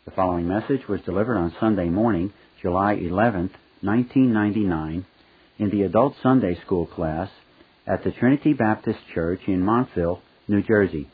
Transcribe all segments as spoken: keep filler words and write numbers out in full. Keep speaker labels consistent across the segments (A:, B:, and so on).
A: The following message was delivered on Sunday morning, July eleventh, nineteen ninety-nine, in the Adult Sunday School class at the Trinity Baptist Church in Montville, New Jersey.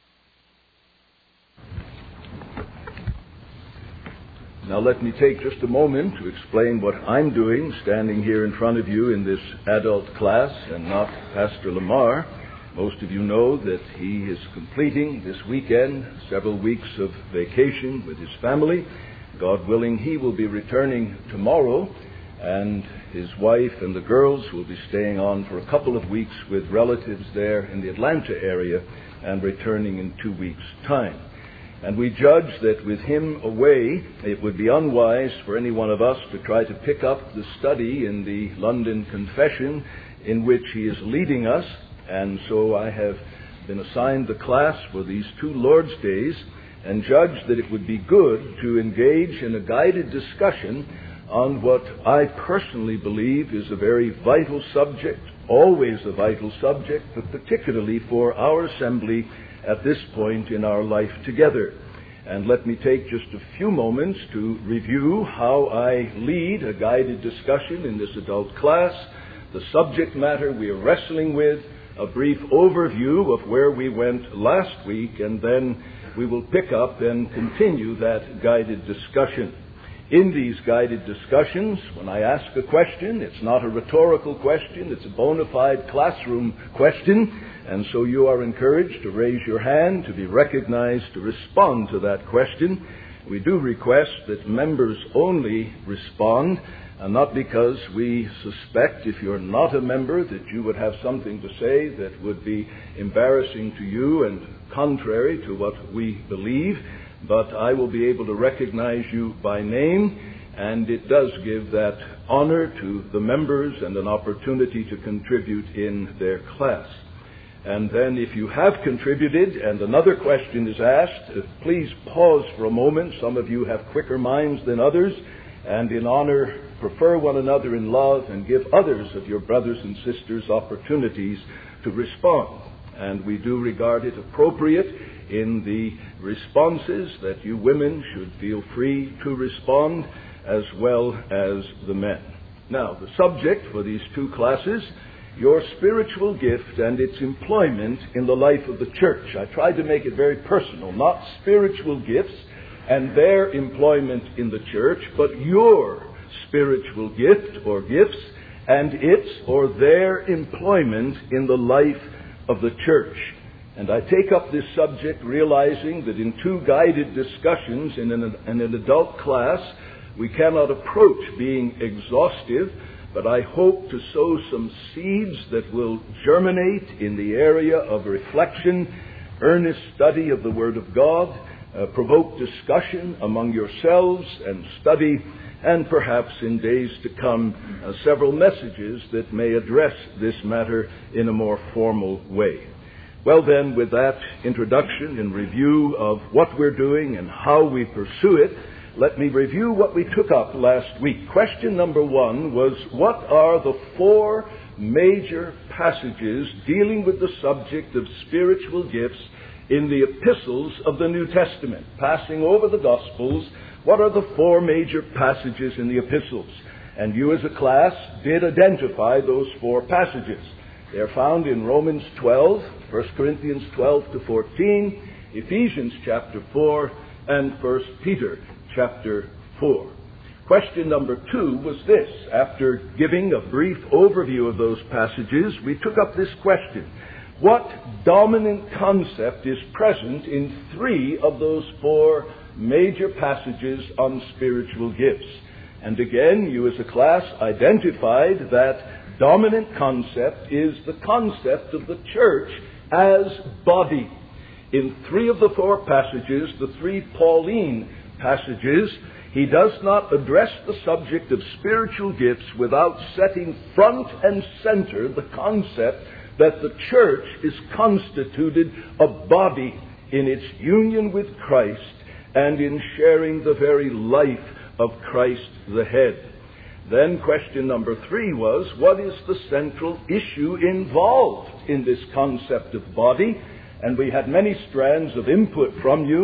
B: Now let me take just a moment to explain what I'm doing standing here in front of you in this adult class and not Pastor Lamar. Most of you know that he is completing this weekend several weeks of vacation with his family. God willing, he will be returning tomorrow, and his wife and the girls will be staying on for a couple of weeks with relatives there in the Atlanta area and returning in two weeks' time. And we judge that with him away, it would be unwise for any one of us to try to pick up the study in the London Confession in which he is leading us. And so I have been assigned the class for these two Lord's Days and judged that it would be good to engage in a guided discussion on what I personally believe is a very vital subject, always a vital subject, but particularly for our assembly at this point in our life together. And let me take just a few moments to review how I lead a guided discussion in this adult class, the subject matter we are wrestling with, a brief overview of where we went last week, and then we will pick up and continue that guided discussion. In these guided discussions, when I ask a question, it's not a rhetorical question, it's a bona fide classroom question, and so you are encouraged to raise your hand, to be recognized, to respond to that question. We do request that members only respond, and not because we suspect, if you're not a member, that you would have something to say that would be embarrassing to you and contrary to what we believe, but I will be able to recognize you by name, and it does give that honor to the members and an opportunity to contribute in their class. And then if you have contributed and another question is asked, please pause for a moment. Some of you have quicker minds than others, and in honor, prefer one another in love and give others of your brothers and sisters opportunities to respond. And we do regard it appropriate in the responses that you women should feel free to respond as well as the men. Now, the subject for these two classes, your spiritual gift and its employment in the life of the church. I tried to make it very personal, not spiritual gifts and their employment in the church, but your spiritual gift or gifts and its or their employment in the life of the church. And I take up this subject realizing that in two guided discussions in an, in an adult class, we cannot approach being exhaustive, but I hope to sow some seeds that will germinate in the area of reflection, earnest study of the Word of God, uh, provoke discussion among yourselves and study, and perhaps in days to come, uh, several messages that may address this matter in a more formal way. Well then, with that introduction and review of what we're doing and how we pursue it, let me review what we took up last week. Question number one was, what are the four major passages dealing with the subject of spiritual gifts in the epistles of the New Testament? Passing over the Gospels, what are the four major passages in the epistles? And you as a class did identify those four passages. They are found in Romans twelve, First Corinthians twelve to fourteen, Ephesians chapter four, and First Peter chapter four. Question number two was this. After giving a brief overview of those passages, we took up this question. What dominant concept is present in three of those four major passages on spiritual gifts? And again, you as a class identified that dominant concept is the concept of the church as body. In three of the four passages, the three Pauline passages, he does not address the subject of spiritual gifts without setting front and center the concept that the church is constituted a body in its union with Christ and in sharing the very life of Christ the head. Then question number three was, what is the central issue involved in this concept of body? And we had many strands of input from you,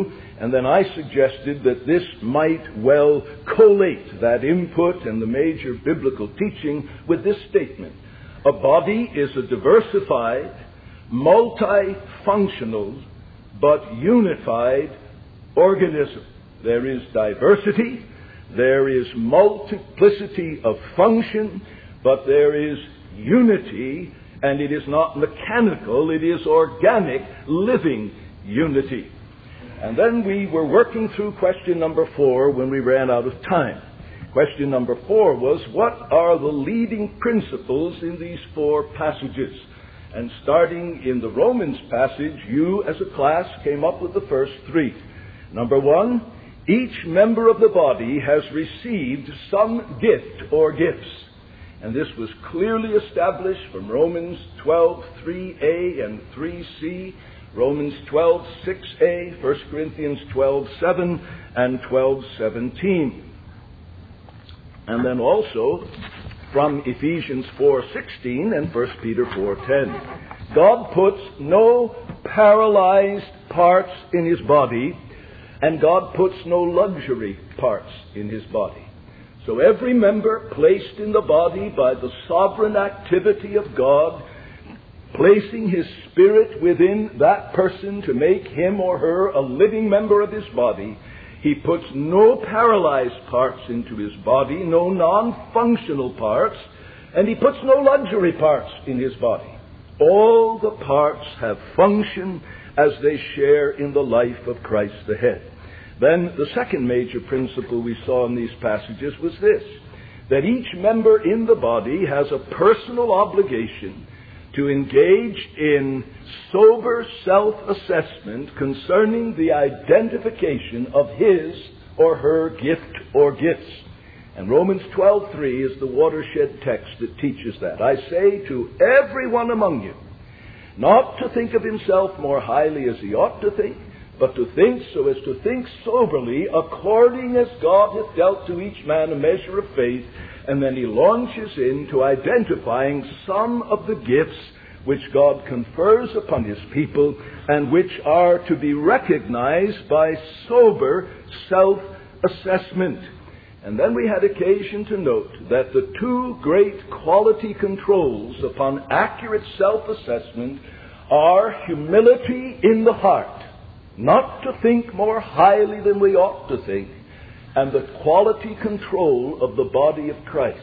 B: And then I suggested that this might well collate that input and the major biblical teaching with this statement. A body is a diversified, multifunctional, but unified organism. There is diversity, there is multiplicity of function, but there is unity, and it is not mechanical, it is organic, living unity. And then we were working through question number four when we ran out of time. Question number four was, what are the leading principles in these four passages? And starting in the Romans passage, you as a class came up with the first three. Number one, each member of the body has received some gift or gifts. And this was clearly established from Romans twelve, three a and three c, Romans twelve, six a, First Corinthians twelve, seven, and twelve, seventeen. And then also from Ephesians four, sixteen and First Peter four, ten. God puts no paralyzed parts in his body, and God puts no luxury parts in his body. So every member placed in the body by the sovereign activity of God, placing his spirit within that person to make him or her a living member of his body, he puts no paralyzed parts into his body, no non-functional parts, and he puts no luxury parts in his body. All the parts have function as they share in the life of Christ the head. Then the second major principle we saw in these passages was this, that each member in the body has a personal obligation to engage in sober self-assessment concerning the identification of his or her gift or gifts. And Romans twelve three is the watershed text that teaches that. I say to everyone among you, not to think of himself more highly as he ought to think, but to think so as to think soberly, according as God hath dealt to each man a measure of faith. And then he launches into identifying some of the gifts which God confers upon his people and which are to be recognized by sober self-assessment. And then we had occasion to note that the two great quality controls upon accurate self-assessment are humility in the heart, not to think more highly than we ought to think, and the quality control of the body of Christ.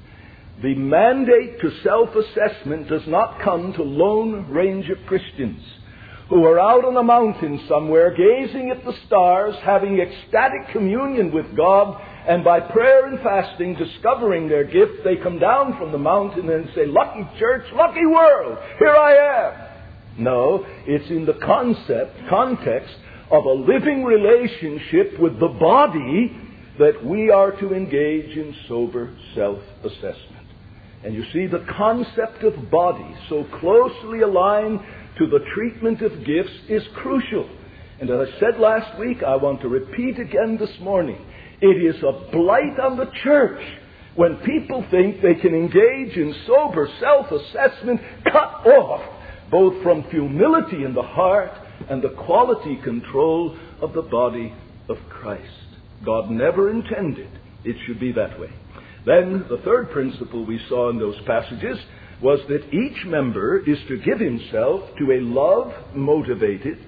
B: The mandate to self-assessment does not come to Lone Ranger Christians who are out on a mountain somewhere gazing at the stars, having ecstatic communion with God, and by prayer and fasting discovering their gift, they come down from the mountain and say, "Lucky church, lucky world, here I am." No, it's in the concept, context of a living relationship with the body that we are to engage in sober self-assessment. And you see, the concept of body, so closely aligned to the treatment of gifts, is crucial. And as I said last week, I want to repeat again this morning, it is a blight on the church when people think they can engage in sober self-assessment, cut off both from humility in the heart and the quality control of the body of Christ. God never intended it should be that way. Then the third principle we saw in those passages was that each member is to give himself to a love-motivated,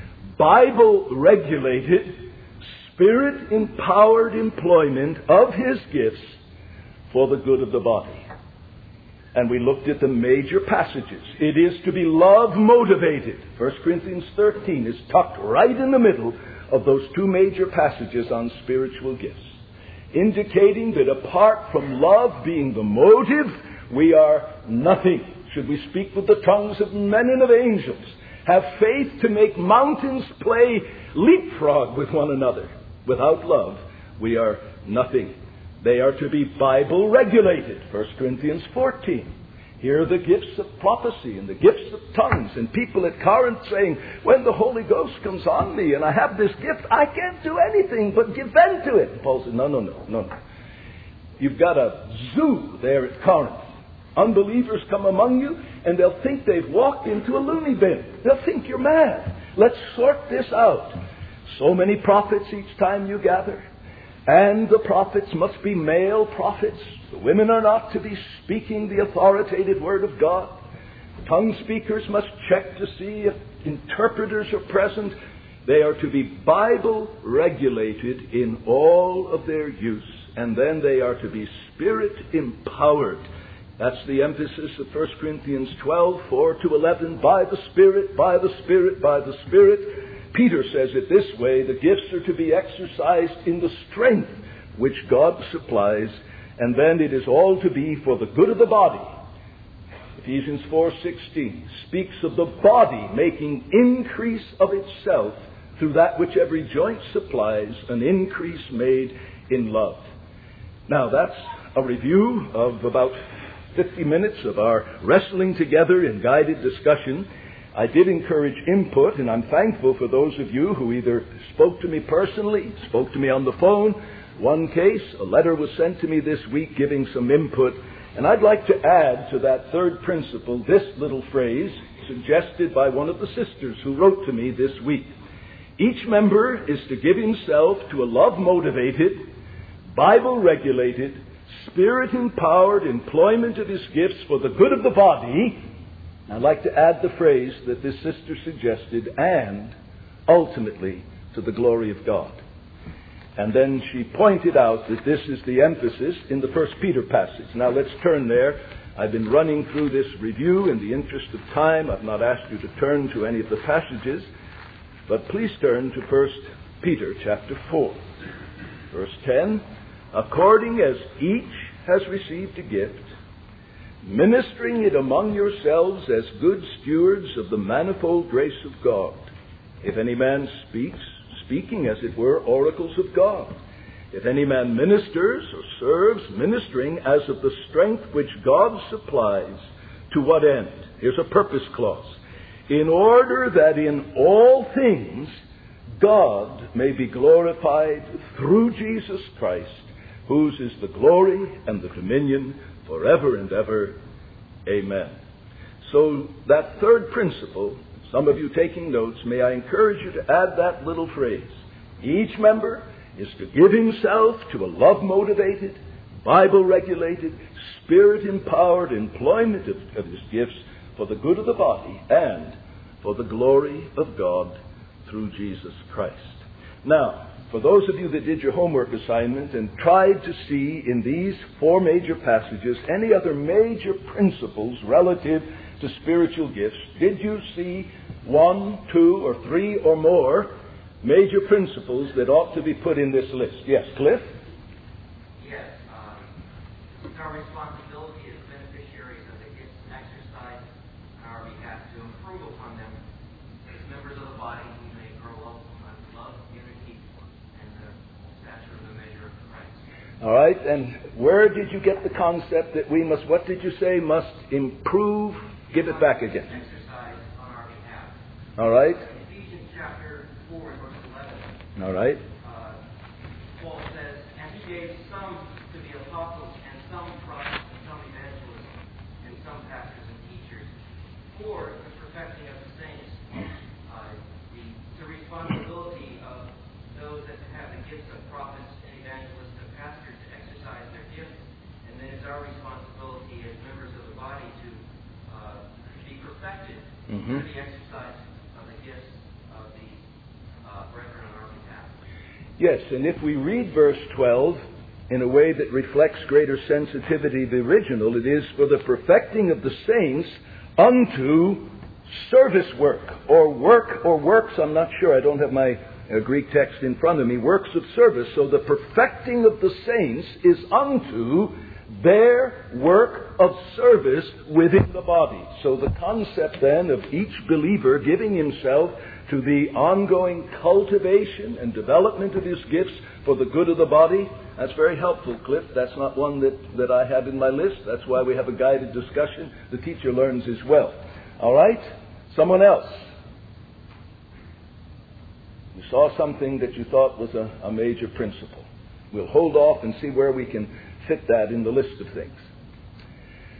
B: Bible-regulated, Spirit-empowered employment of his gifts for the good of the body. And we looked at the major passages. It is to be love-motivated. First Corinthians thirteen is tucked right in the middle of those two major passages on spiritual gifts, indicating that apart from love being the motive, we are nothing. Should we speak with the tongues of men and of angels, have faith to make mountains play leapfrog with one another, without love, we are nothing. They are to be Bible-regulated. First Corinthians fourteen. Here are the gifts of prophecy and the gifts of tongues, and people at Corinth saying, when the Holy Ghost comes on me and I have this gift, I can't do anything but give vent to it. And Paul said, no, no, no, no, no. You've got a zoo there at Corinth. Unbelievers come among you, and they'll think they've walked into a loony bin. They'll think you're mad. Let's sort this out. so many prophets each time you gather, and the prophets must be male prophets. The women are not to be speaking the authoritative word of God. Tongue speakers must check to see if interpreters are present. They are to be Bible regulated in all of their use, and then they are to be Spirit empowered. That's the emphasis of First Corinthians twelve, four to eleven. By the Spirit, by the Spirit, by the Spirit. Peter says it this way: the gifts are to be exercised in the strength which God supplies, and then it is all to be for the good of the body. Ephesians four sixteen speaks of the body making increase of itself through that which every joint supplies, an increase made in love. Now that's a review of about fifty minutes of our wrestling together in guided discussion. I did encourage input, and I'm thankful for those of you who either spoke to me personally, spoke to me on the phone. One case, a letter was sent to me this week giving some input. And I'd like to add to that third principle this little phrase suggested by one of the sisters who wrote to me this week. Each member is to give himself to a love-motivated, Bible-regulated, Spirit-empowered employment of his gifts for the good of the body. I'd like to add the phrase that this sister suggested, and ultimately to the glory of God. And then she pointed out that this is the emphasis in the First Peter passage. Now let's turn there. I've been running through this review in the interest of time. I've not asked you to turn to any of the passages, but please turn to First Peter chapter four. Verse ten, according as each has received a gift, ministering it among yourselves as good stewards of the manifold grace of God. If any man speaks, speaking as it were oracles of God. If any man ministers or serves, ministering as of the strength which God supplies, to what end? Here's a purpose clause. In order that in all things God may be glorified through Jesus Christ, whose is the glory and the dominion forever and ever. Amen. So that third principle, some of you taking notes, may I encourage you to add that little phrase. Each member is to give himself to a love-motivated, Bible-regulated, Spirit-empowered employment of, of his gifts for the good of the body and for the glory of God through Jesus Christ. Now, for those of you that did your homework assignment and tried to see in these four major passages any other major principles relative to spiritual gifts, did you see one, two, or three or more major principles that ought to be put in this list? Yes, Cliff?
C: Yes. Um, it's our responsibility as beneficiaries of the gifts exercised on our behalf to improve upon them as members of the body who may grow up on love, unity, and the stature of the measure of Christ.
B: All right, and where did you get the concept that we must, what did you say, must improve? Give it back again.
C: Exercise on our behalf.
B: All right.
C: Ephesians chapter four, verse eleven.
B: All right.
C: Uh, Paul says, and he gave some to be apostles, and some prophets, and some evangelists, and some pastors and teachers, for the perfecting of the saints. Uh, the, the responsibility of those that have the gifts of prophets and evangelists and pastors to exercise their gifts, and then it's our responsibility as members of the body to uh, be perfected
B: Mm-hmm.
C: through the exercise of the gifts of the uh, brethren on our behalf.
B: Yes, and if we read verse twelve in a way that reflects greater sensitivity to the original, it is for the perfecting of the saints unto service work, or work, or works, I'm not sure, I don't have my uh, Greek text in front of me, works of service. So the perfecting of the saints is unto their work of service within the body. So the concept then of each believer giving himself to the ongoing cultivation and development of his gifts for the good of the body, that's very helpful, Cliff. That's not one that, that I have in my list. That's why we have a guided discussion. The teacher learns as well. All right? Someone else. You saw something that you thought was a, a major principle. We'll hold off and see where we can fit that in the list of things.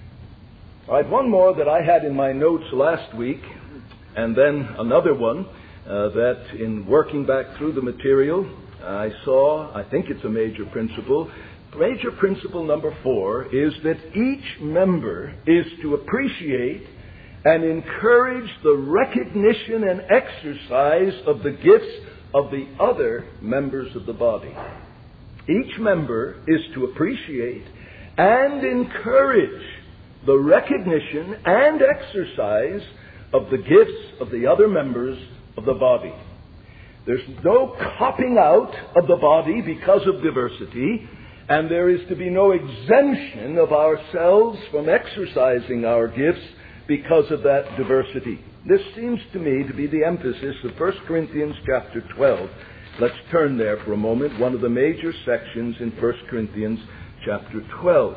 B: All right, one more that I had in my notes last week, and then another one. uh, that in working back through the material, I saw, I think it's a major principle. Major principle number four is that each member is to appreciate and encourage the recognition and exercise of the gifts of the other members of the body. Each member is to appreciate and encourage the recognition and exercise of the gifts of the other members of the body. There's no copping out of the body because of diversity, and there is to be no exemption of ourselves from exercising our gifts because of that diversity. This seems to me to be the emphasis of First Corinthians chapter twelve. Let's turn there for a moment, one of the major sections in First Corinthians chapter twelve.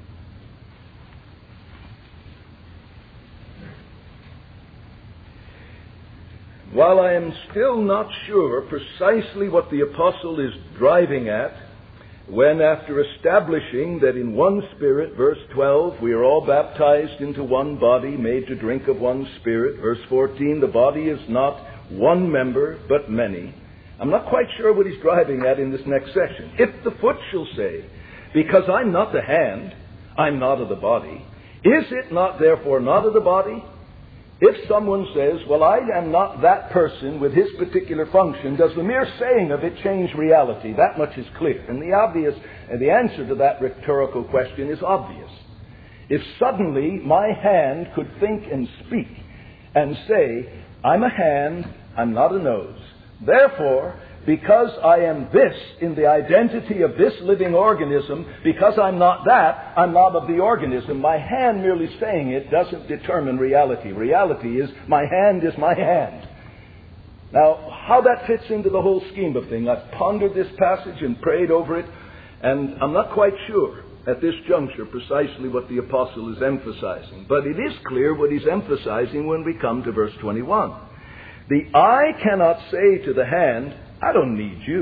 B: While I am still not sure precisely what the apostle is driving at, when after establishing that in one Spirit, verse twelve, we are all baptized into one body, made to drink of one Spirit, verse fourteen, the body is not one member, but many. I'm not quite sure what he's driving at in this next section. If the foot shall say, because I'm not the hand, I'm not of the body, is it not therefore not of the body? If someone says, well, I am not that person with his particular function, does the mere saying of it change reality? That much is clear. And the obvious, and the answer to that rhetorical question is obvious. If suddenly my hand could think and speak and say, I'm a hand, I'm not a nose. Therefore, because I am this in the identity of this living organism, because I'm not that, I'm not of the organism. My hand merely saying it doesn't determine reality. Reality is my hand is my hand. Now, how that fits into the whole scheme of things, I've pondered this passage and prayed over it, and I'm not quite sure at this juncture precisely what the apostle is emphasizing. But it is clear what he's emphasizing when we come to verse twenty-one. The eye cannot say to the hand, I don't need you.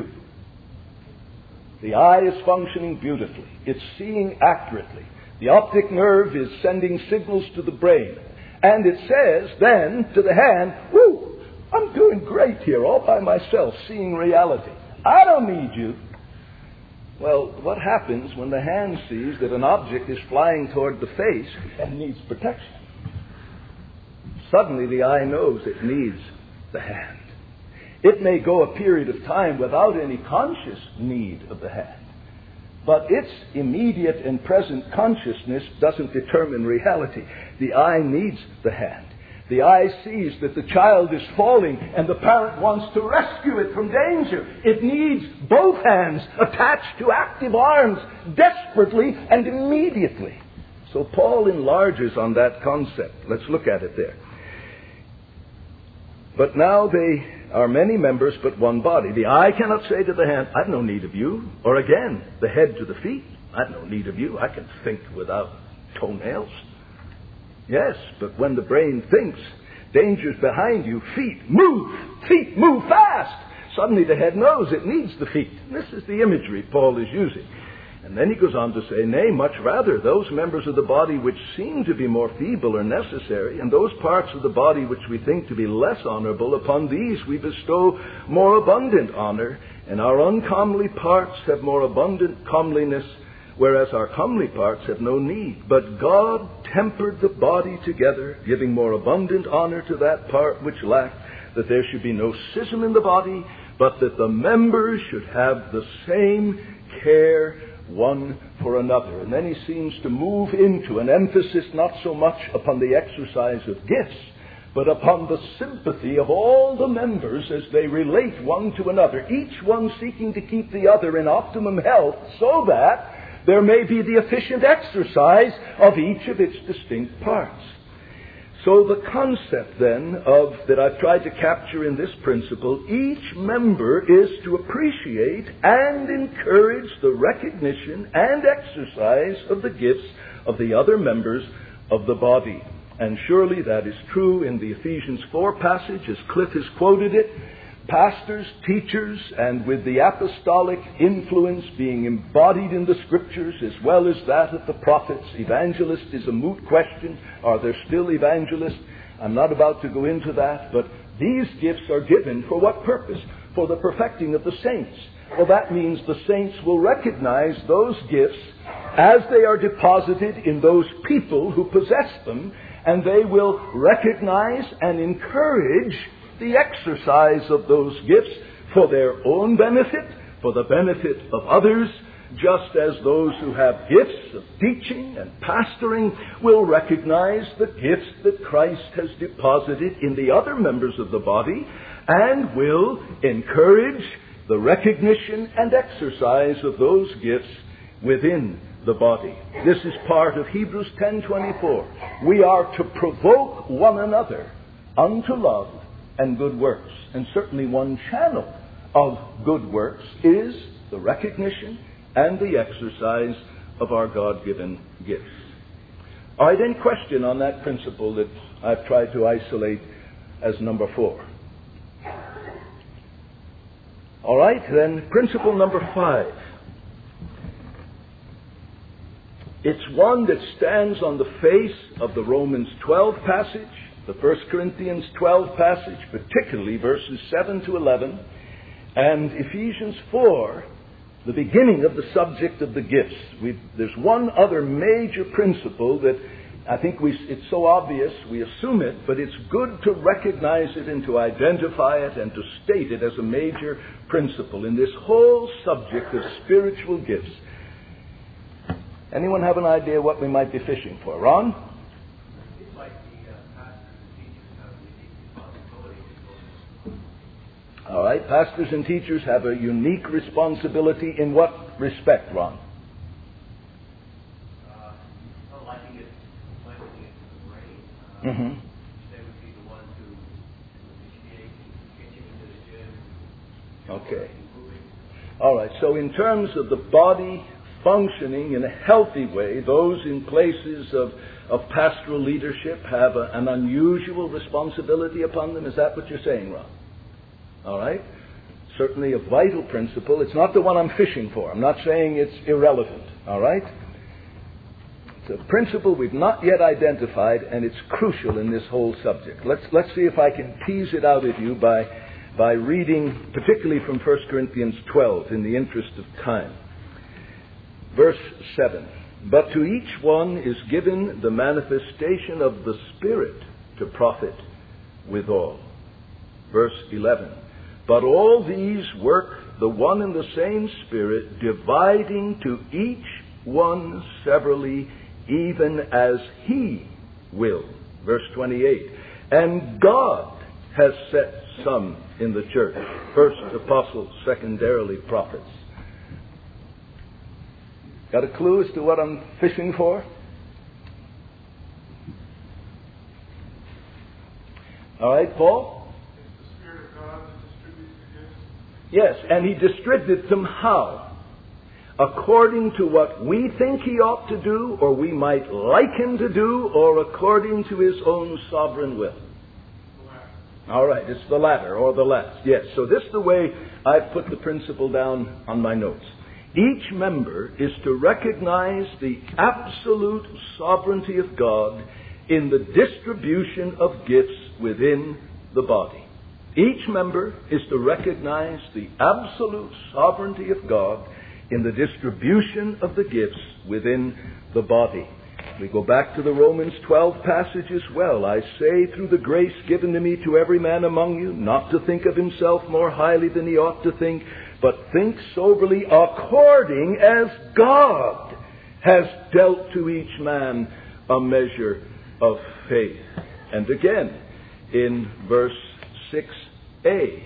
B: The eye is functioning beautifully. It's seeing accurately. The optic nerve is sending signals to the brain. And it says then to the hand, whoo, I'm doing great here all by myself, seeing reality. I don't need you. Well, what happens when the hand sees that an object is flying toward the face and needs protection? Suddenly the eye knows it needs the hand. It may go a period of time without any conscious need of the hand. But its immediate and present consciousness doesn't determine reality. The eye needs the hand. The eye sees that the child is falling and the parent wants to rescue it from danger. It needs both hands attached to active arms desperately and immediately. So Paul enlarges on that concept. Let's look at it there. But now they are many members but one body. The eye cannot say to the hand, I've no need of you. Or again, the head to the feet, I've no need of you. I can think without toenails. Yes, but when the brain thinks, danger's behind you, feet, move, feet, move fast. Suddenly the head knows it needs the feet. This is the imagery Paul is using. And then he goes on to say, nay, much rather, those members of the body which seem to be more feeble are necessary, and those parts of the body which we think to be less honorable, upon these we bestow more abundant honor, and our uncomely parts have more abundant comeliness, whereas our comely parts have no need. But God tempered the body together, giving more abundant honor to that part which lacked, that there should be no schism in the body, but that the members should have the same care one for another. And then he seems to move into an emphasis not so much upon the exercise of gifts, but upon the sympathy of all the members as they relate one to another, each one seeking to keep the other in optimum health so that there may be the efficient exercise of each of its distinct parts. So the concept then of that I've tried to capture in this principle, each member is to appreciate and encourage the recognition and exercise of the gifts of the other members of the body. And surely that is true in the Ephesians four passage, as Cliff has quoted it. Pastors, teachers, and with the apostolic influence being embodied in the Scriptures as well as that of the prophets. Evangelist is a moot question. Are there still evangelists? I'm not about to go into that, but these gifts are given for what purpose? For the perfecting of the saints. Well, that means the saints will recognize those gifts as they are deposited in those people who possess them, and they will recognize and encourage the exercise of those gifts for their own benefit, for the benefit of others, just as those who have gifts of teaching and pastoring will recognize the gifts that Christ has deposited in the other members of the body and will encourage the recognition and exercise of those gifts within the body. This is part of Hebrews ten twenty-four. We are to provoke one another unto love and good works. And certainly one channel of good works is the recognition and the exercise of our God-given gifts. All right, any question on that principle that I've tried to isolate as number four? All right, then principle number five. It's one that stands on the face of the Romans twelve passage, the First Corinthians twelve passage, particularly verses seven to eleven, and Ephesians four, the beginning of the subject of the gifts. We've, there's one other major principle that I think we, it's so obvious, we assume it, but it's good to recognize it and to identify it and to state it as a major principle in this whole subject of spiritual gifts. Anyone have an idea what we might be fishing for? Ron?
D: It's like the uh, pastors and teachers have a unique responsibility.
B: All right, pastors and teachers have a unique responsibility in what respect, Ron?
D: Uh, well, liking it, planting it in the brain. Uh,
B: Mm-hmm.
D: They would be the ones who initiate getting into the gym.
B: Okay.
D: Improving.
B: All right, so in terms of the body functioning in a healthy way, those in places of, of pastoral leadership have a, an unusual responsibility upon them. Is that what you're saying, Ron? All right. Certainly a vital principle. It's not the one I'm fishing for. I'm not saying it's irrelevant. All right. It's a principle we've not yet identified, and it's crucial in this whole subject. Let's let's see if I can tease it out of you by by reading, particularly from First Corinthians twelve, in the interest of time. Verse seven. But to each one is given the manifestation of the Spirit to profit withal. Verse eleven. But all these work the one and the same Spirit, dividing to each one severally, even as He will. Verse twenty-eight. And God has set some in the church. First apostles, secondarily prophets. Got a clue as to what I'm fishing for? All right, Paul? Yes, and He distributes them how? According to what we think He ought to do, or we might like Him to do, or according to His own sovereign will. All right, it's the latter, or the last. Yes, so this is the way I've put the principle down on my notes. Each member is to recognize the absolute sovereignty of God in the distribution of gifts within the body. Each member is to recognize the absolute sovereignty of God in the distribution of the gifts within the body. We go back to the Romans twelve passage as well. I say, through the grace given to me, to every man among you, not to think of himself more highly than he ought to think, but think soberly according as God has dealt to each man a measure of faith. And again, in verse six a,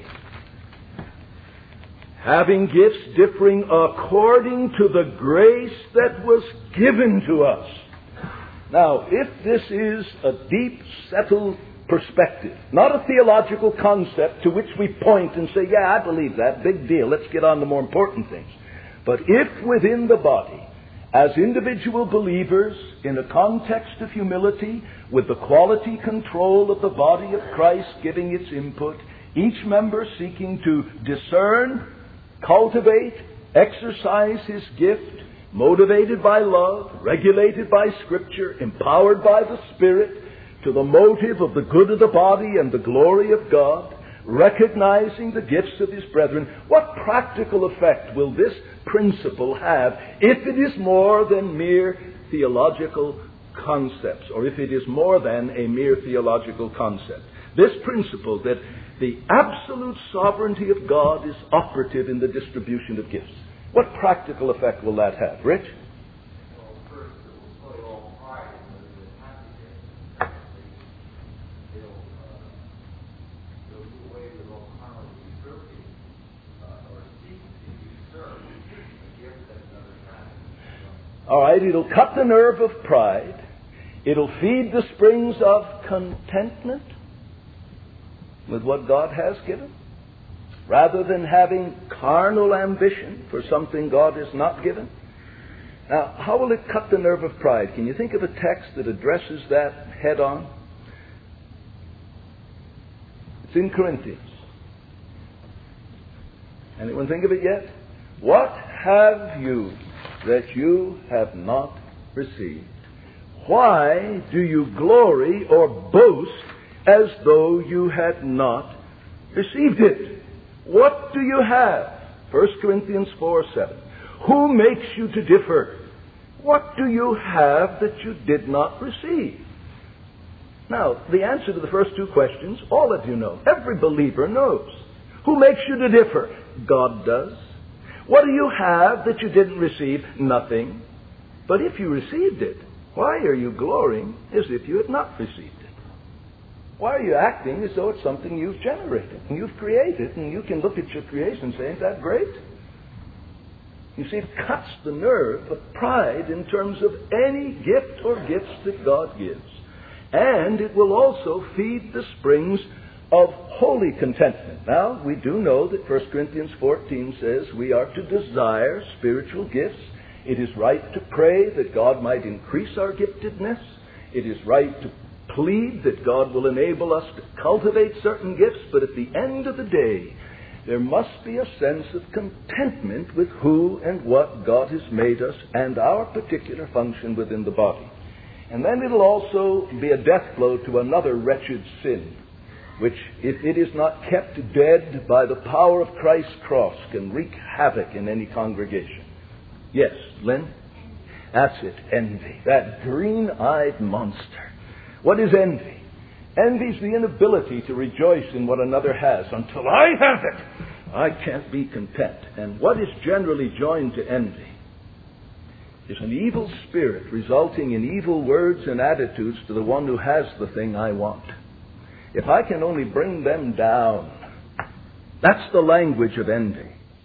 B: having gifts differing according to the grace that was given to us. Now, if this is a deep, settled perspective, not a theological concept to which we point and say, yeah, I believe that, big deal, let's get on to more important things. But if within the body, as individual believers, in a context of humility, with the quality control of the body of Christ giving its input, each member seeking to discern, cultivate, exercise his gift, motivated by love, regulated by Scripture, empowered by the Spirit, to the motive of the good of the body and the glory of God, recognizing the gifts of his brethren, what practical effect will this principle have if it is more than mere theological concepts, or if it is more than a mere theological concept? This principle that the absolute sovereignty of God is operative in the distribution of gifts. What practical effect will that have? Rich?
D: Well, first, it will put all pride into the happiness. Secondly, it'll, uh, it'll do away with all carnal usurping, uh, or seeking to usurp a gift that another has.
B: All right, it'll cut the nerve of pride. It'll feed the springs of contentment with what God has given, rather than having carnal ambition for something God has not given. Now, how will it cut the nerve of pride? Can you think of a text that addresses that head on? It's in Corinthians. Anyone think of it yet? What have you that you have not received? Why do you glory or boast as though you had not received it? What do you have? First Corinthians four seven. Who makes you to differ? What do you have that you did not receive? Now, the answer to the first two questions, all of you know. Every believer knows. Who makes you to differ? God does. What do you have that you didn't receive? Nothing. But if you received it, why are you glorying as if you had not received it? Why are you acting as though it's something you've generated and you've created, and you can look at your creation and say, ain't that great? You see, it cuts the nerve of pride in terms of any gift or gifts that God gives. And it will also feed the springs of holy contentment. Now, we do know that First Corinthians fourteen says we are to desire spiritual gifts. It is right to pray that God might increase our giftedness. It is right to plead that God will enable us to cultivate certain gifts, but at the end of the day, there must be a sense of contentment with who and what God has made us and our particular function within the body. And then it'll also be a death blow to another wretched sin, which, if it is not kept dead by the power of Christ's cross, can wreak havoc in any congregation. Yes, Lynn? That's it, envy. That green-eyed monster. What is envy? Envy is the inability to rejoice in what another has. Until I have it, I can't be content. And what is generally joined to envy is an evil spirit resulting in evil words and attitudes to the one who has the thing I want. If I can only bring them down, that's the language of envy.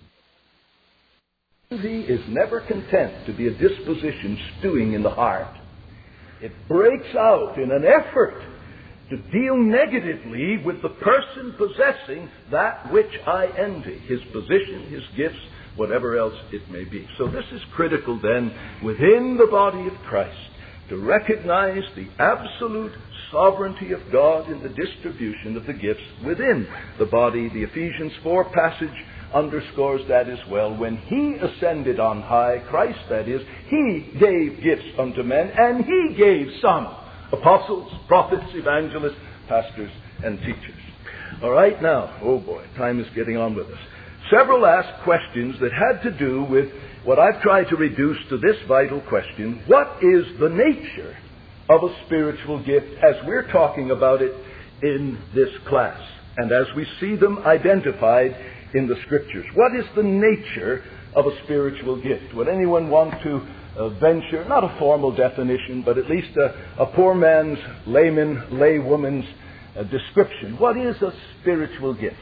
B: Envy is never content to be a disposition stewing in the heart. It breaks out in an effort to deal negatively with the person possessing that which I envy, his position, his gifts, whatever else it may be. So this is critical then within the body of Christ to recognize the absolute sovereignty of God in the distribution of the gifts within the body. The Ephesians four passage underscores that as well. When he ascended on high, Christ that is, he gave gifts unto men, and he gave some apostles, prophets, evangelists, pastors, and teachers. All right, now, oh boy, time is getting on with us. Several asked questions that had to do with what I've tried to reduce to this vital question: what is the nature of a spiritual gift as we're talking about it in this class, and as we see them identified in the Scriptures? What is the nature of a spiritual gift? Would anyone want to uh, venture, not a formal definition, but at least a, a poor man's, layman, laywoman's uh, description? What is a spiritual gift?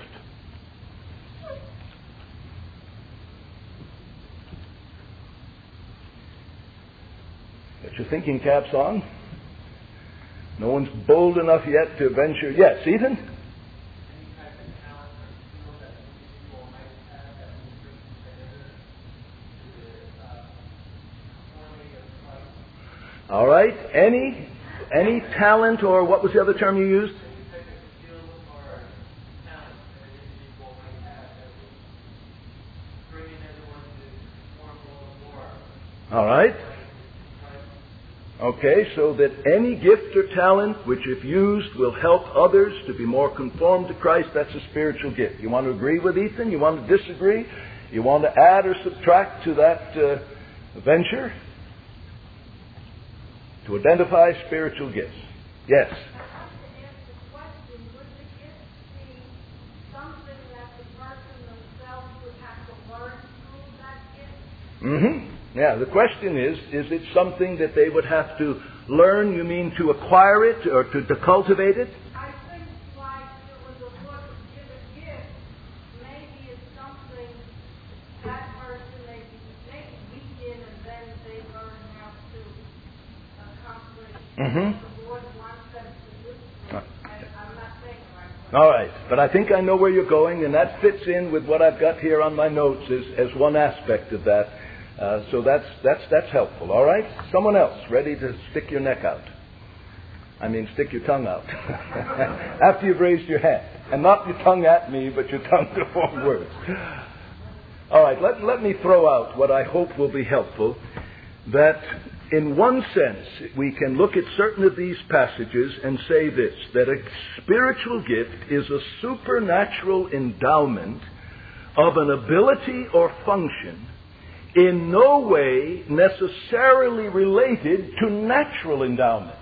B: Get your thinking caps on. No one's bold enough yet to venture. Yes, Ethan? All right. Any any talent, or what was the other term you used? All right. Okay, so that any gift or talent which, if used, will help others to be more conformed to Christ, that's a spiritual gift. You want to agree with Ethan? You want to disagree? You want to add or subtract to that uh, venture? To identify spiritual gifts. Yes? Mm-hmm. Yeah, the question is, is it something that they would have to learn? You mean to acquire it or to, to cultivate it?
E: I think like it was a book of give a gift. Maybe it's something that person may be maybe weak in and then they learn how to accomplish
B: Mm-hmm.
E: what the Lord wants them to do. And I'm not saying the right way.
B: All right, but I think I know where you're going, and that fits in with what I've got here on my notes as, as one aspect of that. Uh, so that's that's that's helpful. All right, someone else ready to stick your neck out? I mean, stick your tongue out after you've raised your hand, and not your tongue at me, but your tongue to form words. All right, let let me throw out what I hope will be helpful. That in one sense we can look at certain of these passages and say this: that a spiritual gift is a supernatural endowment of an ability or function, in no way necessarily related to natural endowments.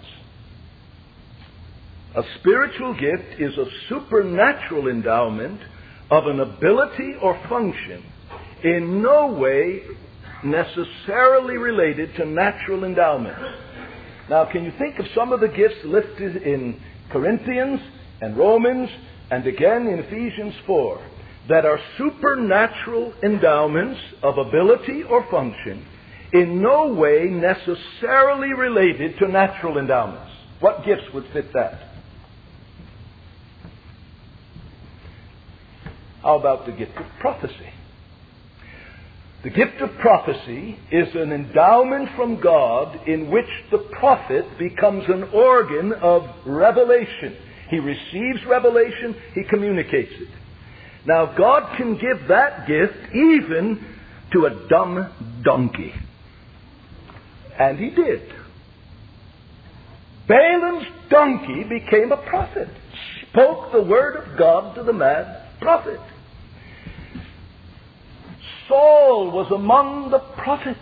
B: A spiritual gift is a supernatural endowment of an ability or function, in no way necessarily related to natural endowments. Now, can you think of some of the gifts listed in Corinthians and Romans and again in Ephesians four? That are supernatural endowments of ability or function, in no way necessarily related to natural endowments. What gifts would fit that? How about the gift of prophecy? The gift of prophecy is an endowment from God in which the prophet becomes an organ of revelation. He receives revelation, he communicates it. Now, God can give that gift even to a dumb donkey. And he did. Balaam's donkey became a prophet, spoke the word of God to the mad prophet. Saul was among the prophets,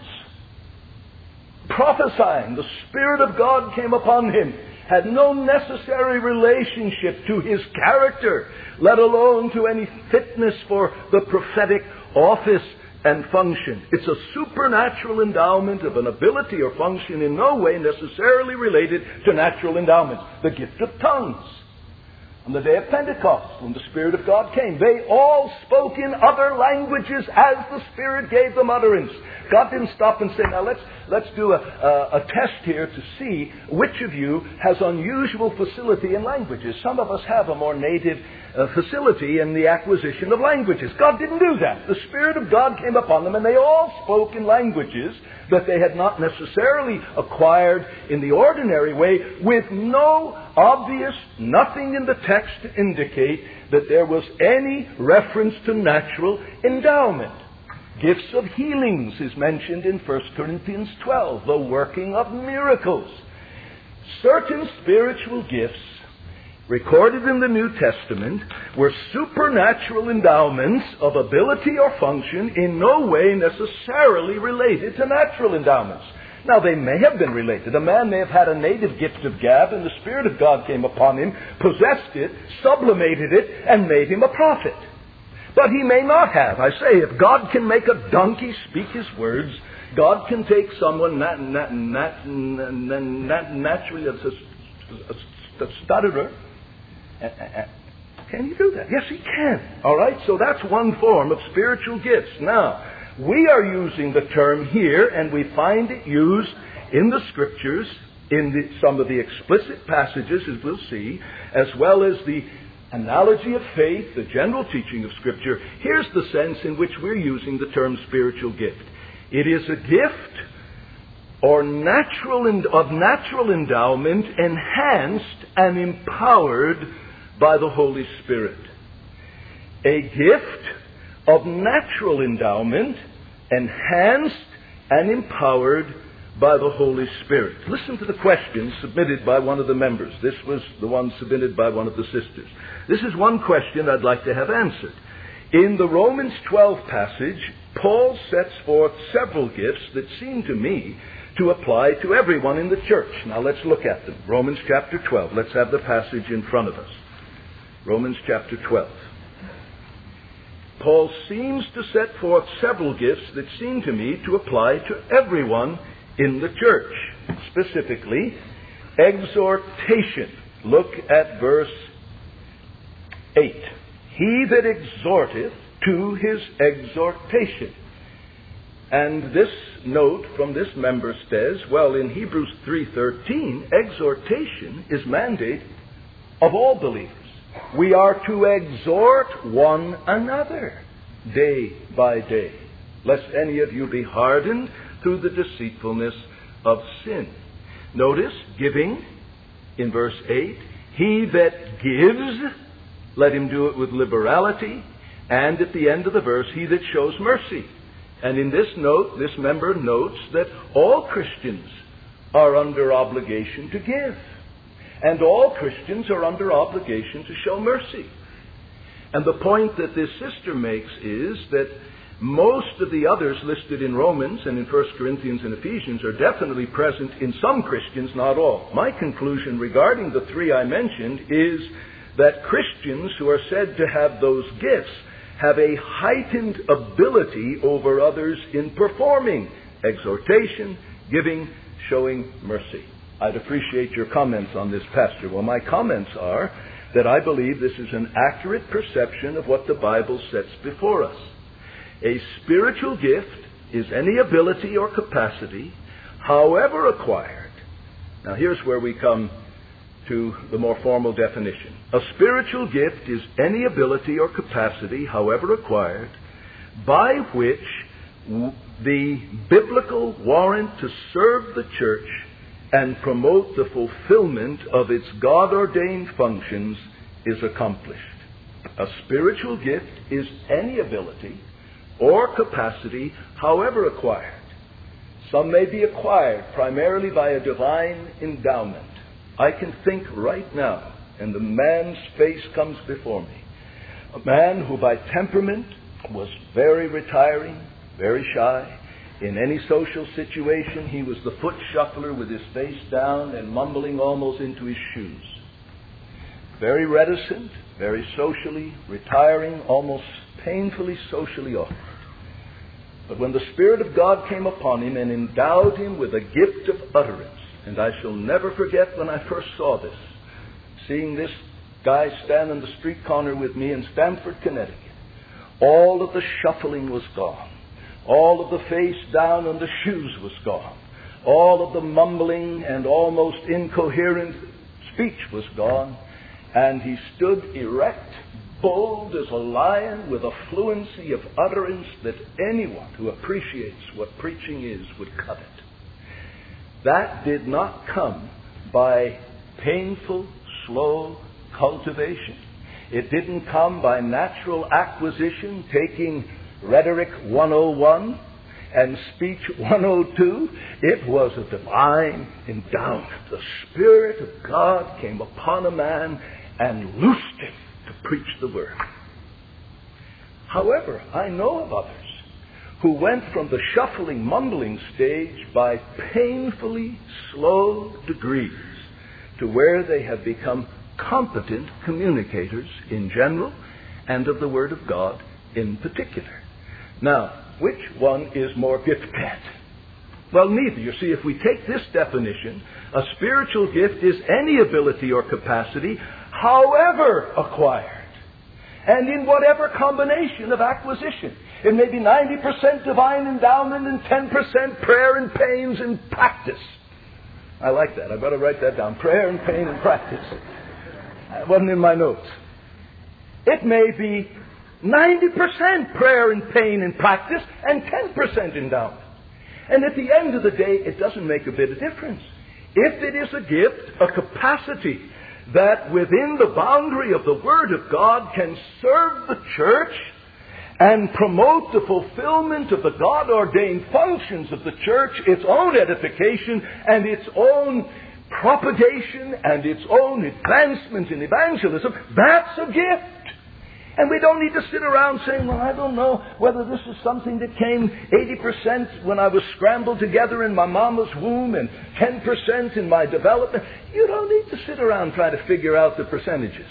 B: prophesying. The Spirit of God came upon him. Had no necessary relationship to his character, let alone to any fitness for the prophetic office and function. It's a supernatural endowment of an ability or function in no way necessarily related to natural endowments. The gift of tongues. On the day of Pentecost, when the Spirit of God came, they all spoke in other languages as the Spirit gave them utterance. God didn't stop and say, now let's let's do a, a, a test here to see which of you has unusual facility in languages. Some of us have a more native uh, facility in the acquisition of languages. God didn't do that. The Spirit of God came upon them and they all spoke in languages that they had not necessarily acquired in the ordinary way, with no obvious, nothing in the text to indicate that there was any reference to natural endowment. Gifts of healings is mentioned in First Corinthians twelve, the working of miracles. Certain spiritual gifts recorded in the New Testament were supernatural endowments of ability or function, in no way necessarily related to natural endowments. Now, they may have been related. A man may have had a native gift of gab, and the Spirit of God came upon him, possessed it, sublimated it, and made him a prophet. But he may not have. I say, if God can make a donkey speak his words, God can take someone nat- nat- nat- nat- naturally that's a, a, a stutterer. Can he do that? Yes, he can. All right, so that's one form of spiritual gifts. Now, we are using the term here, and we find it used in the Scriptures, in the, some of the explicit passages, as we'll see, as well as the analogy of faith, the general teaching of Scripture. Here's the sense in which we're using the term spiritual gift. It is a gift or natural of natural endowment, enhanced and empowered by the Holy Spirit. A gift of natural endowment, enhanced and empowered by the Holy Spirit. Listen to the question submitted by one of the members. This was the one submitted by one of the sisters. This is one question I'd like to have answered. In the Romans twelve passage, Paul sets forth several gifts that seem to me to apply to everyone in the church. Now let's look at them. Romans chapter twelve. Let's have the passage in front of us. Romans chapter twelve. Paul seems to set forth several gifts that seem to me to apply to everyone in the church. Specifically, exhortation. Look at verse eight. He that exhorteth to his exhortation. And this note from this member says, well, in Hebrews three thirteen, exhortation is mandate of all believers. We are to exhort one another day by day, lest any of you be hardened through the deceitfulness of sin. Notice, giving in verse eight. He that gives, let him do it with liberality. And at the end of the verse, he that shows mercy. And in this note, this member notes that all Christians are under obligation to give. And all Christians are under obligation to show mercy. And the point that this sister makes is that most of the others listed in Romans and in First Corinthians and Ephesians are definitely present in some Christians, not all. My conclusion regarding the three I mentioned is that Christians who are said to have those gifts have a heightened ability over others in performing exhortation, giving, showing mercy. I'd appreciate your comments on this, Pastor. Well, my comments are that I believe this is an accurate perception of what the Bible sets before us. A spiritual gift is any ability or capacity, however acquired. Now, here's where we come to the more formal definition. A spiritual gift is any ability or capacity, however acquired, by which the biblical warrant to serve the church and promote the fulfillment of its God-ordained functions is accomplished. A spiritual gift is any ability or capacity, however acquired. Some may be acquired primarily by a divine endowment. I can think right now, and the man's face comes before me. A man who by temperament was very retiring, very shy. In any social situation, he was the foot shuffler with his face down and mumbling almost into his shoes. Very reticent, very socially retiring, almost painfully socially awkward. But when the Spirit of God came upon him and endowed him with a gift of utterance, and I shall never forget when I first saw this, seeing this guy stand on the street corner with me in Stamford, Connecticut, all of the shuffling was gone. All of the face down and the shoes was gone. All of the mumbling and almost incoherent speech was gone. And he stood erect, bold as a lion, with a fluency of utterance that anyone who appreciates what preaching is would covet. That did not come by painful, slow cultivation. It didn't come by natural acquisition, taking Rhetoric one oh one and Speech one oh two. It was a divine endowment. The Spirit of God came upon a man and loosed him to preach the word. However, I know of others who went from the shuffling, mumbling stage by painfully slow degrees to where they have become competent communicators in general and of the Word of God in particular. Now, which one is more gifted? Well, neither. You see, if we take this definition, a spiritual gift is any ability or capacity, however acquired, and in whatever combination of acquisition. It may be ninety percent divine endowment and ten percent prayer and pains and practice. I like that. I better write that down. Prayer and pain and practice. That wasn't in my notes. It may be ninety percent prayer and pain and practice and ten percent endowment. And at the end of the day, it doesn't make a bit of difference. If it is a gift, a capacity that within the boundary of the Word of God can serve the church and promote the fulfillment of the God-ordained functions of the church, its own edification and its own propagation and its own advancement in evangelism, that's a gift. And we don't need to sit around saying, well, I don't know whether this is something that came eighty percent when I was scrambled together in my mama's womb and ten percent in my development. You don't need to sit around trying to figure out the percentages.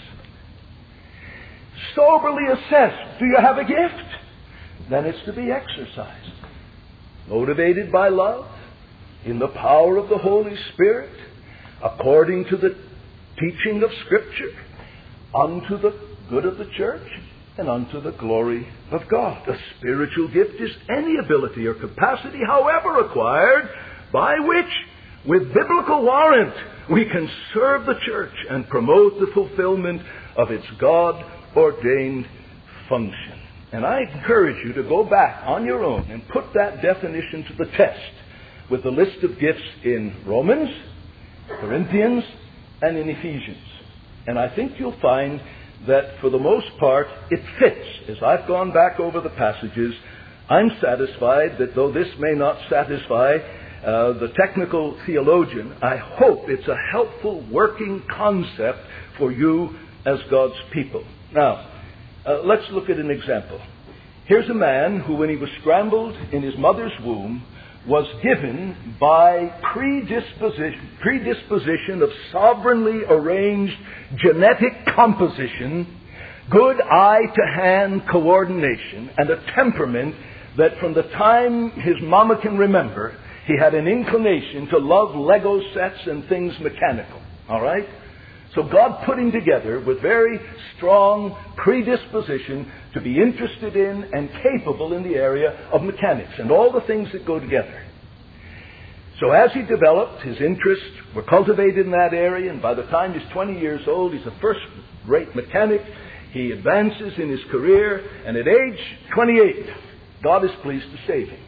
B: Soberly assess, do you have a gift? Then it's to be exercised. Motivated by love, in the power of the Holy Spirit, according to the teaching of Scripture, unto the good of the church, and unto the glory of God. A spiritual gift is any ability or capacity, however acquired, by which, with biblical warrant, we can serve the church and promote the fulfillment of its God-ordained function. And I encourage you to go back on your own and put that definition to the test with the list of gifts in Romans, Corinthians, and in Ephesians. And I think you'll find that for the most part it fits. As I've gone back over the passages, I'm satisfied that though this may not satisfy uh, the technical theologian, I hope it's a helpful working concept for you as God's people. Now, uh, let's look at an example. Here's a man who, when he was scrambled in his mother's womb, was given by predisposition, predisposition of sovereignly arranged genetic composition, good eye-to-hand coordination, and a temperament that from the time his mama can remember, he had an inclination to love Lego sets and things mechanical. All right? So God put him together with very strong predisposition to be interested in and capable in the area of mechanics and all the things that go together. So as he developed, his interests were cultivated in that area, and by the time he's twenty years old, he's a first-rate mechanic. He advances in his career, and at age twenty-eight, God is pleased to save him.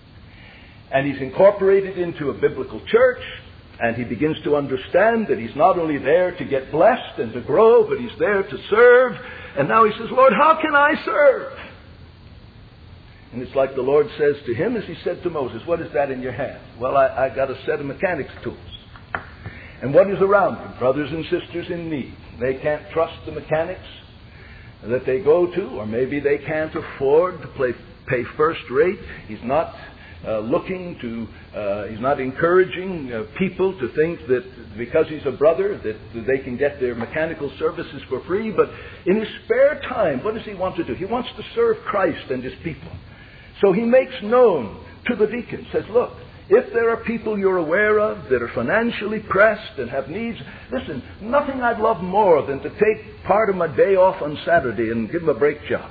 B: And he's incorporated into a biblical church, and he begins to understand that he's not only there to get blessed and to grow, but he's there to serve. And now he says, Lord, how can I serve? And it's like the Lord says to him, as he said to Moses, what is that in your hand? Well, I, I got a set of mechanics tools. And what is around him? Brothers and sisters in need. They can't trust the mechanics that they go to, or maybe they can't afford to play, pay first rate. He's not Uh, looking to, uh, he's not encouraging uh, people to think that because he's a brother that, that they can get their mechanical services for free. But in his spare time, what does he want to do? He wants to serve Christ and his people. So he makes known to the deacon, says, look, if there are people you're aware of that are financially pressed and have needs, listen, nothing I'd love more than to take part of my day off on Saturday and give them a brake job,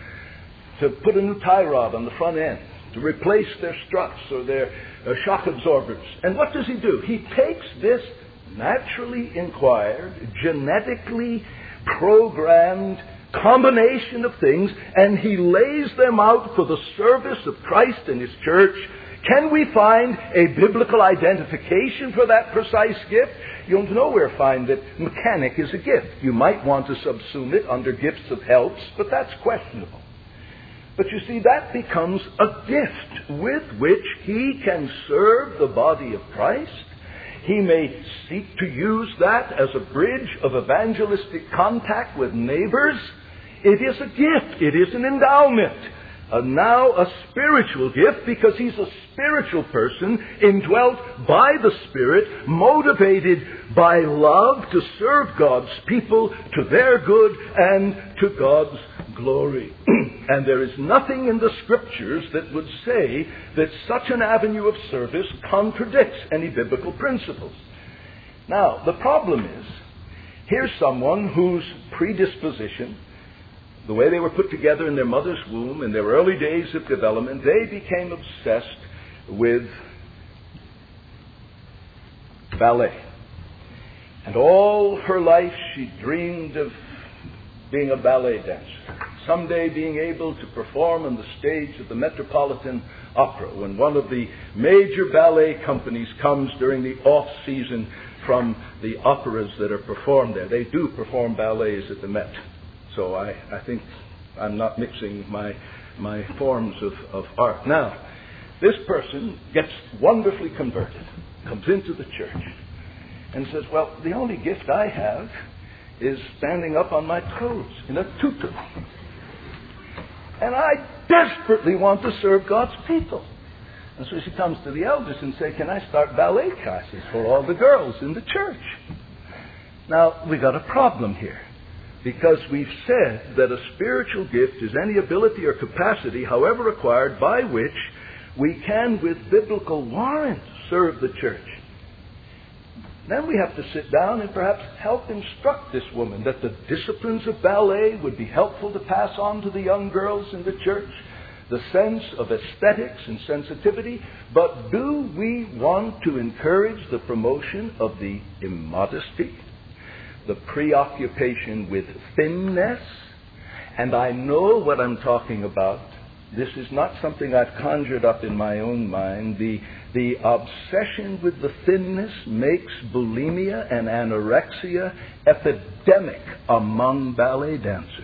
B: to put a new tie rod on the front end, to replace their struts or their uh, shock absorbers. And what does he do? He takes this naturally inquired, genetically programmed combination of things, and he lays them out for the service of Christ and his church. Can we find a biblical identification for that precise gift? You'll nowhere find that mechanic is a gift. You might want to subsume it under gifts of helps, but that's questionable. But you see, that becomes a gift with which he can serve the body of Christ. He may seek to use that as a bridge of evangelistic contact with neighbors. It is a gift. It is an endowment. Uh, now a spiritual gift, because he's a spiritual person, indwelt by the Spirit, motivated by love to serve God's people to their good and to God's glory. And there is nothing in the Scriptures that would say that such an avenue of service contradicts any biblical principles. Now, the problem is, here's someone whose predisposition, the way they were put together in their mother's womb, in their early days of development, they became obsessed with ballet. And all her life she dreamed of being a ballet dancer. Someday being able to perform on the stage of the Metropolitan Opera when one of the major ballet companies comes during the off-season from the operas that are performed there. They do perform ballets at the Met. So I, I think I'm not mixing my my forms of, of art. Now, this person gets wonderfully converted, comes into the church, and says, well, the only gift I have is standing up on my toes in a tutu. And I desperately want to serve God's people. And so she comes to the elders and says, can I start ballet classes for all the girls in the church? Now, we got a problem here, because we've said that a spiritual gift is any ability or capacity, however acquired, by which we can, with biblical warrant, serve the church. Then we have to sit down and perhaps help instruct this woman that the disciplines of ballet would be helpful to pass on to the young girls in the church, the sense of aesthetics and sensitivity. But do we want to encourage the promotion of the immodesty, the preoccupation with thinness? And I know what I'm talking about. This is not something I've conjured up in my own mind. The, the obsession with the thinness makes bulimia and anorexia epidemic among ballet dancers.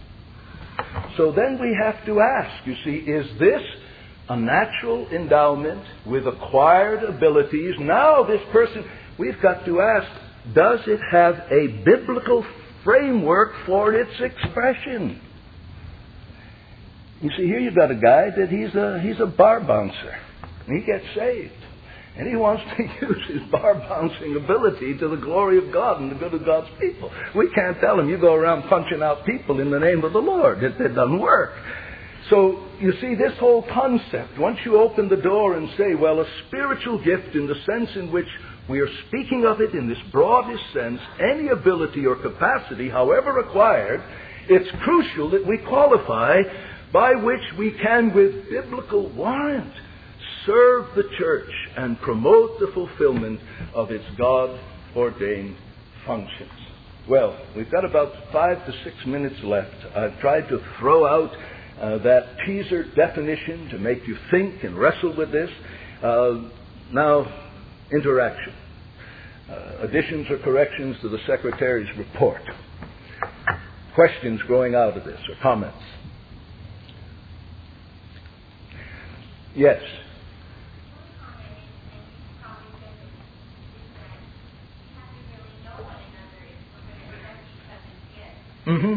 B: So then we have to ask, you see, is this a natural endowment with acquired abilities? Now this person, we've got to ask, does it have a biblical framework for its expression? You see, here you've got a guy that he's a he's a bar bouncer. And he gets saved. And he wants to use his bar bouncing ability to the glory of God and the good of God's people. We can't tell him, you go around punching out people in the name of the Lord. It, it doesn't work. So, you see, this whole concept, once you open the door and say, well, a spiritual gift in the sense in which we are speaking of it in this broadest sense, any ability or capacity, however acquired, it's crucial that we qualify by which we can, with biblical warrant, serve the church and promote the fulfillment of its God-ordained functions. Well, we've got about five to six minutes left. I've tried to throw out uh, that teaser definition to make you think and wrestle with this. Uh, now, interaction. Uh, additions or corrections to the Secretary's report. Questions growing out of this, or comments? Yes. Mm-hmm.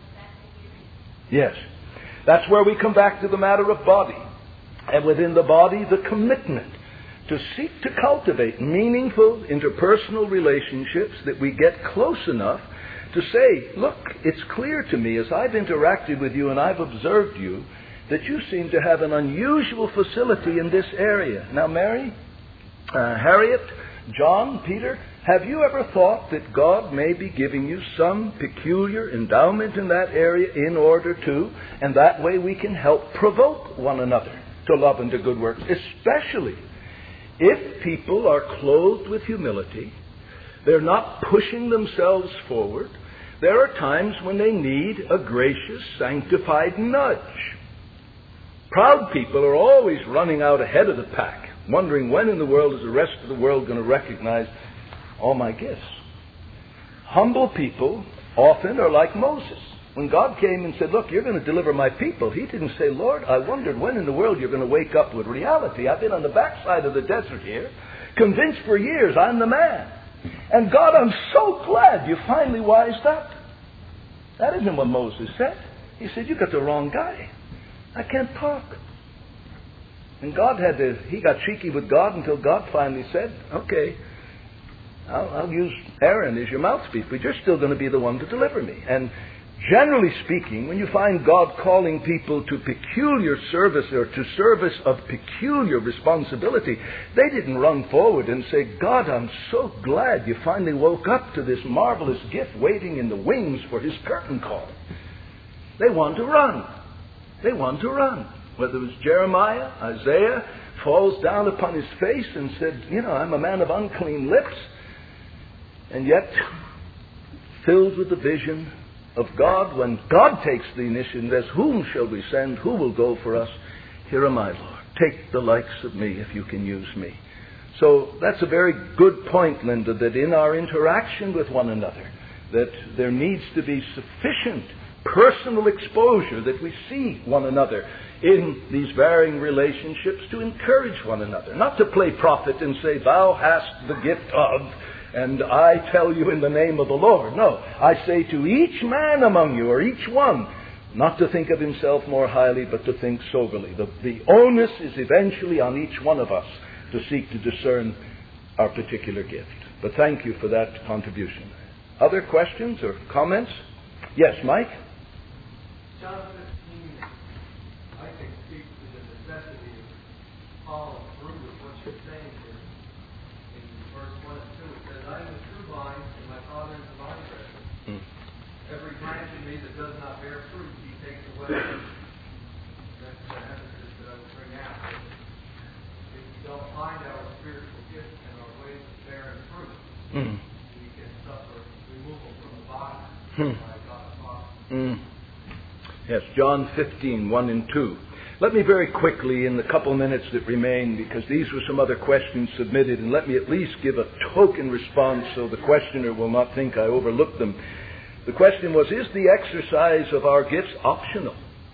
B: Yes. That's where we come back to the matter of body. And within the body, the commitment to seek to cultivate meaningful interpersonal relationships that we get close enough to say, look, it's clear to me as I've interacted with you and I've observed you that you seem to have an unusual facility in this area. Now, Mary, uh, Harriet, John, Peter, have you ever thought that God may be giving you some peculiar endowment in that area in order to, and that way we can help provoke one another to love and to good works, especially if people are clothed with humility, they're not pushing themselves forward. There are times when they need a gracious, sanctified nudge. Proud people are always running out ahead of the pack, wondering when in the world is the rest of the world going to recognize all my gifts. Humble people often are like Moses. When God came and said, look, you're going to deliver my people, he didn't say, Lord, I wondered when in the world you're going to wake up with reality. I've been on the backside of the desert here, convinced for years I'm the man. And God, I'm so glad you finally wised up. That isn't what Moses said. He said, you got the wrong guy. I can't talk. And God had to, he got cheeky with God until God finally said, okay, I'll, I'll use Aaron as your mouthpiece, but you're still going to be the one to deliver me. And generally speaking, when you find God calling people to peculiar service or to service of peculiar responsibility, they didn't run forward and say, God, I'm so glad you finally woke up to this marvelous gift waiting in the wings for his curtain call. They want to run. They want to run. Whether it was Jeremiah, Isaiah, falls down upon his face and said, you know, I'm a man of unclean lips. And yet, filled with the vision of God, when God takes the initiative and says, whom shall we send? Who will go for us? Here am I, Lord. Take the likes of me if you can use me. So that's a very good point, Linda, that in our interaction with one another, that there needs to be sufficient personal exposure, that we see one another in these varying relationships to encourage one another. Not to play prophet and say, thou hast the gift of, and I tell you in the name of the Lord. No, I say to each man among you, or each one, not to think of himself more highly, but to think soberly. The, the onus is eventually on each one of us to seek to discern our particular gift. But thank you for that contribution. Other questions or comments? Yes, Mike?
F: John fifteen, I think, speaks to the necessity of following through with what you're saying here. In verse one and two, it says, I am the true vine, and my Father is the vine dresser. Hmm. Every branch in me that does not bear fruit, he takes away. That's the emphasis that I will bring out. If we don't find our spiritual gifts and our ways of bearing fruit, hmm. we can suffer removal from the body hmm. by God's Father.
B: Hmm. Yes, John fifteen, one and two. Let me very quickly, in the couple minutes that remain, because these were some other questions submitted, and let me at least give a token response so the questioner will not think I overlooked them. The question was, is the exercise of our gifts optional?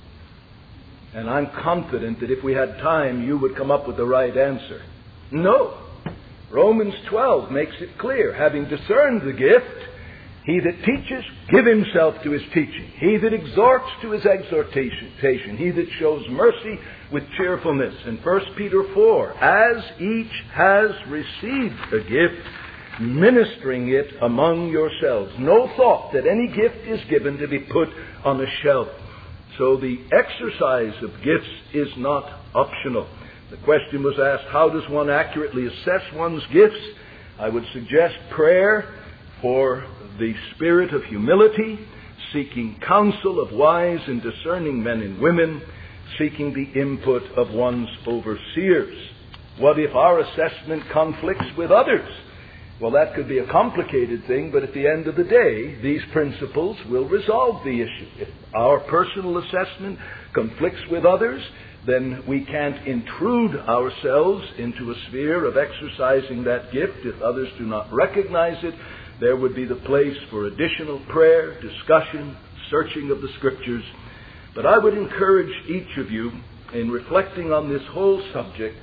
B: And I'm confident that if we had time, you would come up with the right answer. No. Romans twelve makes it clear. Having discerned the gift, he that teaches, give himself to his teaching. He that exhorts, to his exhortation. He that shows mercy, with cheerfulness. In First Peter four, as each has received a gift, ministering it among yourselves. No thought that any gift is given to be put on a shelf. So the exercise of gifts is not optional. The question was asked, how does one accurately assess one's gifts? I would suggest prayer for the spirit of humility, seeking counsel of wise and discerning men and women, seeking the input of one's overseers. What if our assessment conflicts with others? Well, that could be a complicated thing, but at the end of the day, these principles will resolve the issue. If our personal assessment conflicts with others, then we can't intrude ourselves into a sphere of exercising that gift. If others do not recognize it, there would be the place for additional prayer, discussion, searching of the Scriptures. But I would encourage each of you, in reflecting on this whole subject,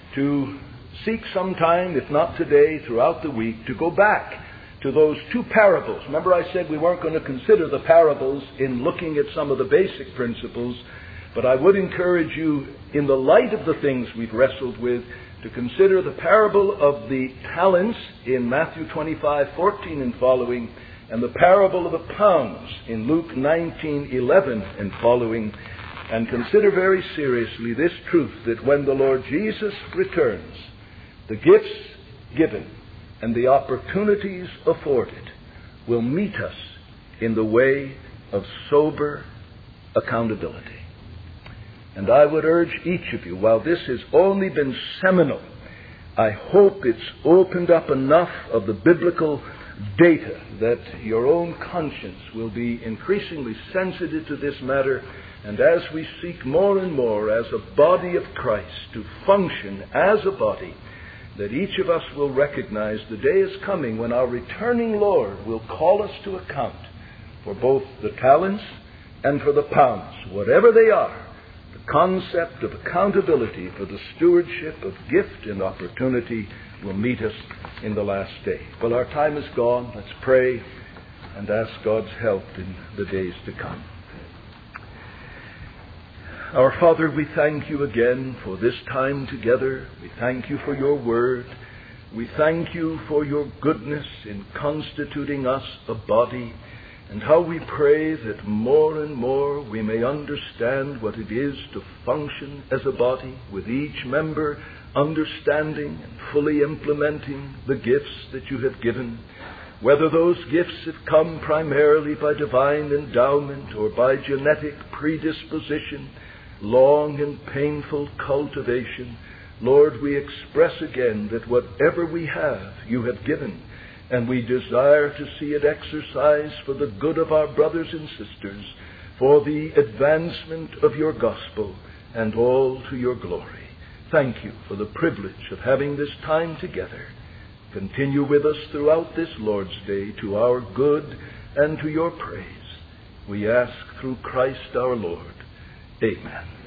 B: to seek some time, if not today, throughout the week, to go back to those two parables. Remember I said we weren't going to consider the parables in looking at some of the basic principles, but I would encourage you, in the light of the things we've wrestled with, to consider the parable of the talents in Matthew twenty-five, fourteen and following, and the parable of the pounds in Luke nineteen, eleven and following, and consider very seriously this truth, that when the Lord Jesus returns, the gifts given and the opportunities afforded will meet us in the way of sober accountability. And I would urge each of you, while this has only been seminal, I hope it's opened up enough of the biblical data that your own conscience will be increasingly sensitive to this matter. And as we seek more and more as a body of Christ to function as a body, that each of us will recognize the day is coming when our returning Lord will call us to account for both the talents and for the pounds, whatever they are. The concept of accountability for the stewardship of gift and opportunity will meet us in the last day. Well, our time is gone. Let's pray and ask God's help in the days to come. Our Father, we thank you again for this time together. We thank you for your word. We thank you for your goodness in constituting us a body, and how we pray that more and more we may understand what it is to function as a body, with each member understanding and fully implementing the gifts that you have given, whether those gifts have come primarily by divine endowment or by genetic predisposition, long and painful cultivation. Lord, we express again that whatever we have, you have given, and we desire to see it exercised for the good of our brothers and sisters, for the advancement of your gospel, and all to your glory. Thank you for the privilege of having this time together. Continue with us throughout this Lord's Day to our good and to your praise. we ask through Christ our Lord. Amen.